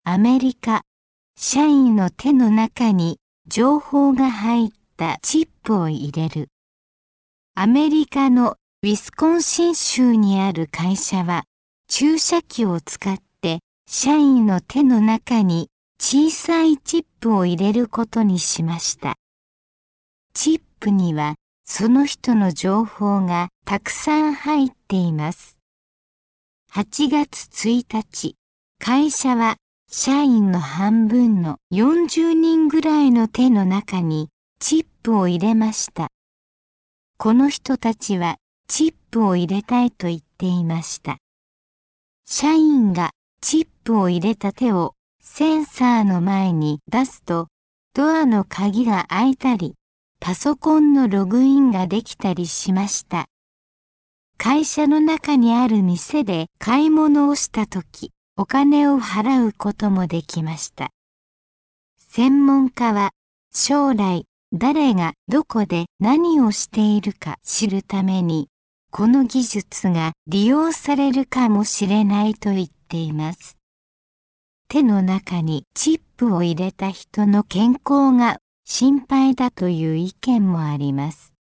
アメリカ、社員の手の中に情報が入ったチップを入れる。アメリカのウィスコンシン州にある会社は注射器を使って社員の手の中に小さいチップを入れることにしました。チップにはその人の情報がたくさん入っています。8月1日、会社は社員の半分の40人ぐらいの手の中にチップを入れました。この人たちはチップを入れたいと言っていました。社員がチップを入れた手をセンサーの前に出すと、ドアの鍵が開いたり、パソコンのログインができたりしました。会社の中にある店で買い物をしたとき、お金を払うこともできました。専門家は将来誰がどこで何をしているか知るために、この技術が利用されるかもしれないと言っています。手の中にチップを入れた人の健康が心配だという意見もあります。